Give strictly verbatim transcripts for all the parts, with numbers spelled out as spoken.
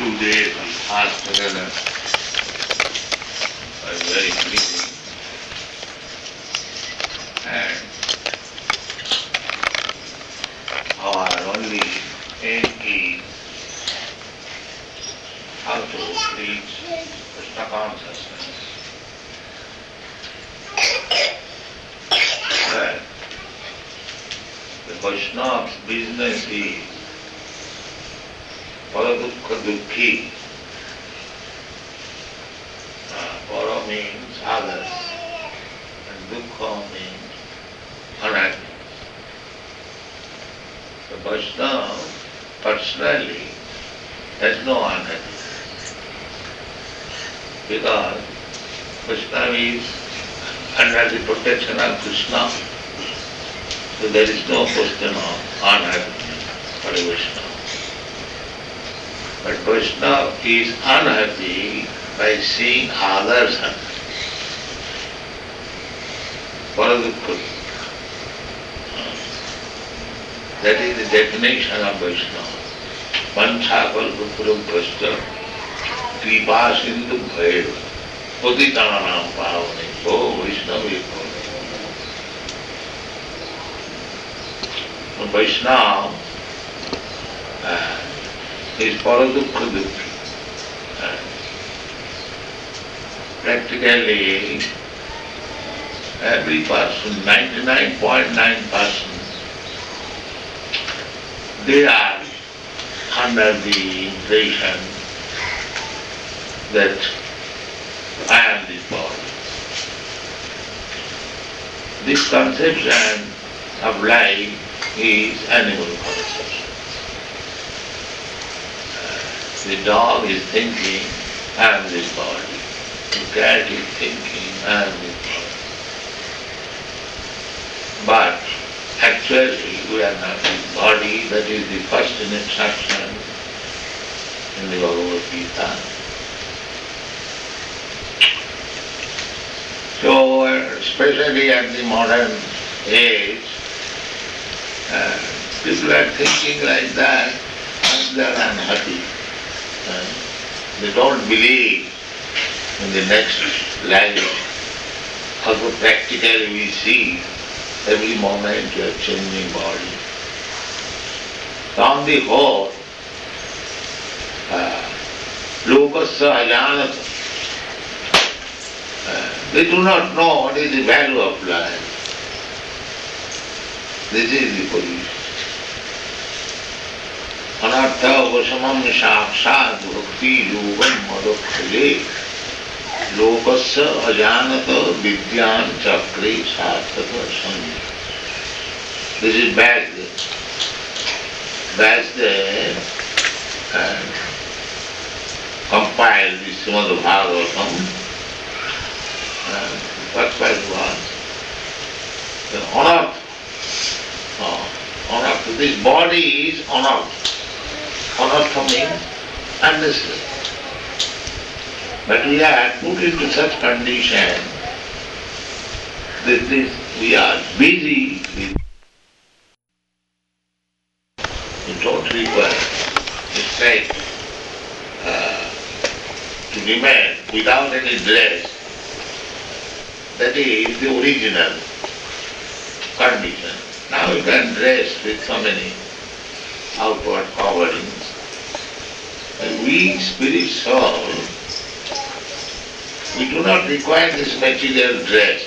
two days we fast together. It was very pleasing. And our only aim is how to reach Krishna consciousness. Well, the Vaishnava's business is Paradukha Dukhi. Uh, para means others, and Dukha means unhappiness. The Vaishnava personally has no unhappiness because Vaishnava is under the protection of Krishna, so there is no question of unhappiness for a Vaishnava. But Vaishnava is unhappy by seeing others happy. Paradukha. That is the definition of Vaishnava. Panchakalpapurabhasta kripa sindhu bhaiva putitanam pavane. Oh, Vaishnava is holy. Vaishnava uh, is paradukha dukhi. Uh, practically every person, ninety-nine point nine percent, they are under the impression that I am this body. This conception of life is animal conception. Uh, the dog is thinking, I am this body. The cat is thinking, I am this body. But actually, we are not this body. That is the first instruction in the Bhagavad Gita. So, especially at the modern age, uh, people are thinking like that and they are unhappy. Uh, they don't believe in the next life. Although practically we see every moment you are changing body. So on the whole, uh, lokasya ajanata, uh, they do not know what is the value of life. This is the position. Anartha vasamam sakshat bhakti yogam madakkhale lokasya ajanata vidyan chakre sarthaka sangha. This is back there. That's the uh, compiled the Srimad Bhagavatam. Uh, first part was the anartha. Oh, anartha. This body is anartha. Anartha means unnecessary. But we are put into such condition that this, we are busy with. We don't require. It's like uh, to remain without any dress. That is the original condition. Now you can dress with so many outward coverings. And we, spirit soul, we do not require this material dress.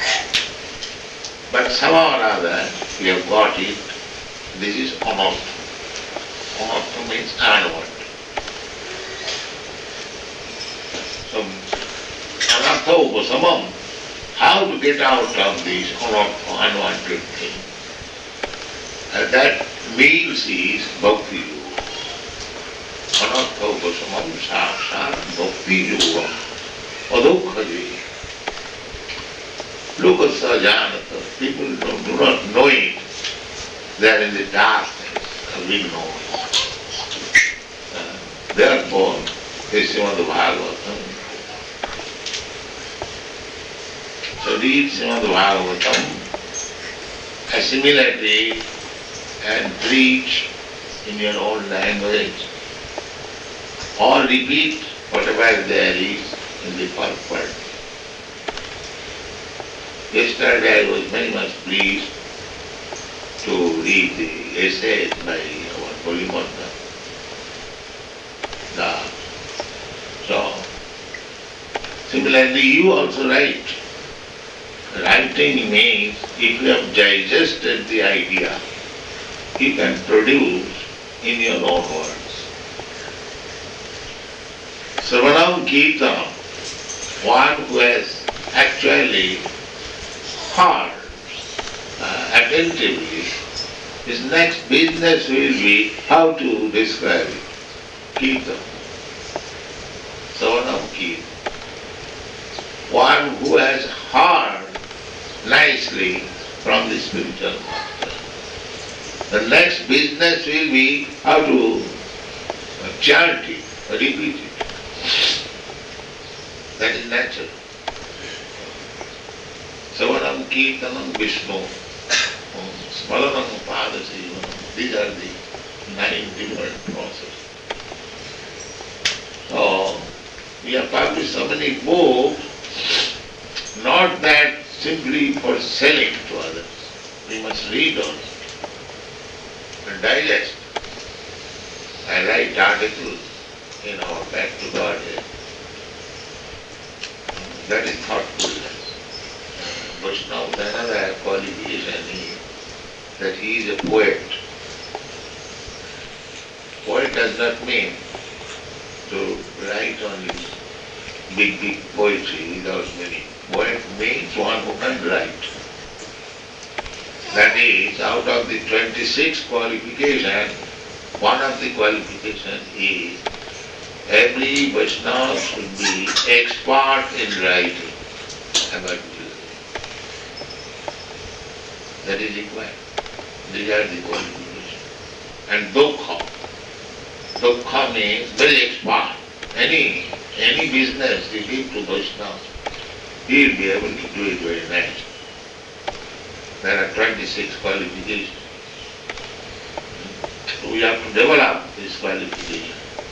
But somehow or other we have got it. This is anartha. Anartha means unwanted. So, anartha upasamam. How to get out of this anartha, unwanted thing? And that means is bhakti yoga. Anartha upasamam sakshat bhakti yoga. Adukhaji. Lokasya janata. People do, do not know it. They are in the darkness of ignorance. Uh, therefore, this is Srimad Bhagavatam. So read Srimad Bhagavatam, assimilate it, and preach in your own language. or repeat whatever there is in the purport. Yesterday I was very much pleased to read the essays by our Polymatha. So, similarly you also write. Writing means if you have digested the idea, you can produce in your own words. Sravanam Kirtanam, one who has actually heard uh, attentively, his next business will be how to describe it. Kirtan. Sravanam Kirtanam. One who has heard nicely from the spiritual master. The next business will be how to chant it, repeat it. That is natural. Savanam Kirtanam Vishnu, Smaranam Padasivanam. These are the nine different processes. So, we have published so many books, not that simply for selling to others. We must read also and digest. I write articles in our Back to God. That is thoughtfulness. Vaishnava, another qualification is that he is a poet. Poet does not mean to write only big, big poetry without meaning. Poet means one who can write. That is, out of the twenty-six qualifications, one of the qualifications is every Vaishnava should be expert in writing about Jesus. That is required. These are the qualifications. And dukkha. Dukkha means very expert. Any any business you give to Vaishnava, he will be able to do it very nice. There are twenty-six qualifications. We have to develop this qualification.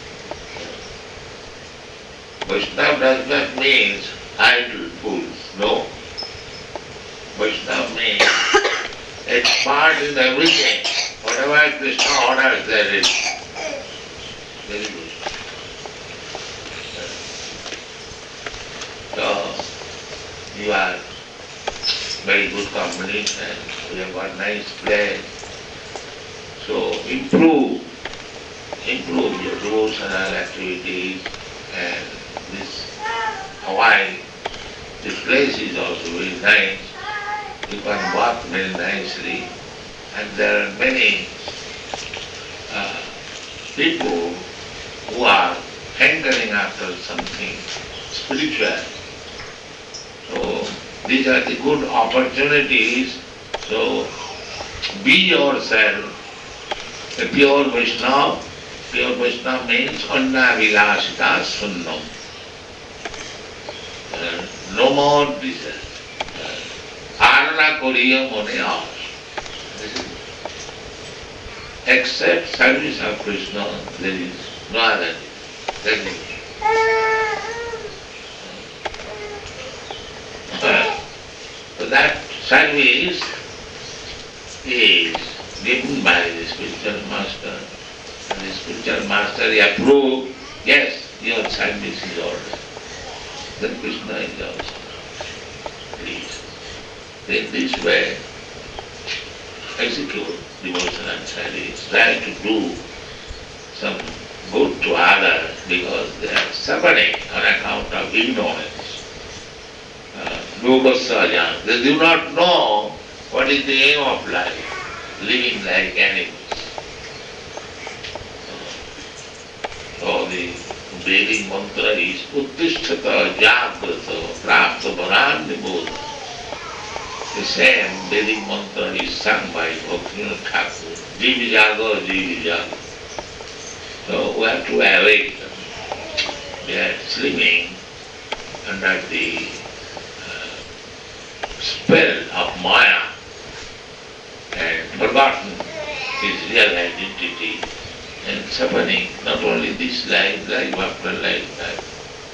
Vaishnava does not mean idle fools. No. Vaishnava means expert in everything. Whatever Krishna orders, there is. Very good. So, you are very good company and we have got nice place. So, improve, improve your devotional activities and this Hawaii, this place is also very nice. You can walk very nicely and there are many uh, people who are hankering after something spiritual. So these are the good opportunities. So be yourself a pure Vaishnava. Pure Vaishnava means Anna Vilasita Sunnam. Uh, no more desire. Arana Koriya Mone Aas. Except service of Krishna, there is no other. That is. So that service is given by the spiritual master. And the spiritual master approves, yes, your service is ordered. Then Krishna is also pleased. In this way, execute devotional service, try to do some good to others because they are suffering on account of ignorance. Uh, they do not know what is the aim of life, living like animals. So the Vedic mantra is Uttishtata Jagrata Prapta Varan Nibodha. The same Vedic mantra is sung by Bhaktivinoda Thakur. Jivi Jago, Jivi Jago. So we have to awake them. They are sleeping under the uh, spell of Maya and forgotten his real identity. and suffering, not only this life, life after life, life.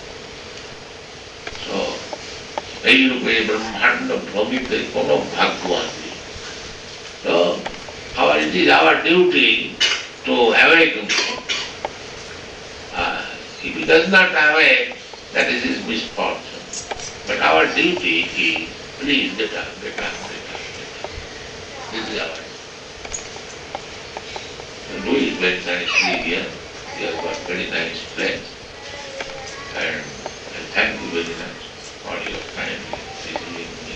So, এইরূপে ব্রহ্মাণ্ড ভ্রমিতে কোনো ভাগ্য আছে। So, our, it is our duty to awaken. Uh, if he does not awake, that is his misfortune. But our duty is, please get up, get up, get up, get up. This is our duty. Do it very nicely here. You have got very nice place. And, and thank you very much for your kindly receiving me.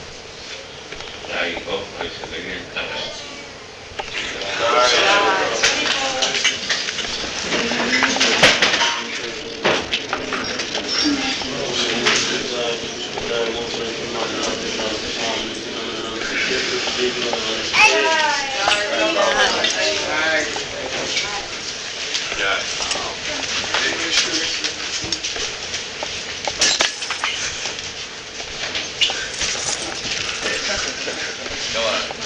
I hope I shall again come and Come on.